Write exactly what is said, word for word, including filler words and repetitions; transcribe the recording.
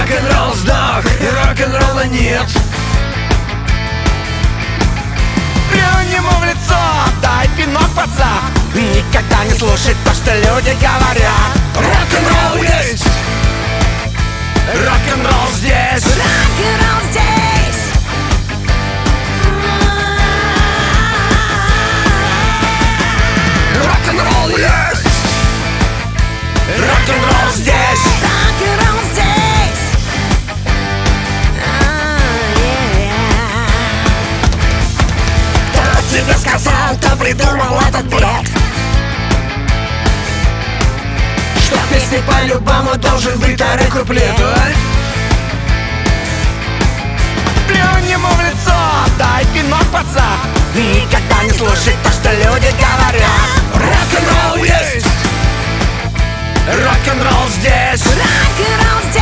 Рок-н-ролл сдох, и рок-н-ролла нет. Плюнь ему в лицо, дай пинок под зад. Никогда не слушай то, что люди говорят. Рок-н-ролл есть, Рок-н-ролл здесь. Рок-н-ролл здесь. рок-н-ролл есть, Рок-н-ролл здесь. Рок-н-ролл здесь. А, yeah. Кто тебе сказал, кто придумал этот бред? что в песне по-любому должен быть второй куплет, а? Плюнь ему в лицо, дай пинок под зад. Никогда не слушай то, что люди говорят. Рок-н-ролл есть, Рок-н-ролл здесь. Рок-н-ролл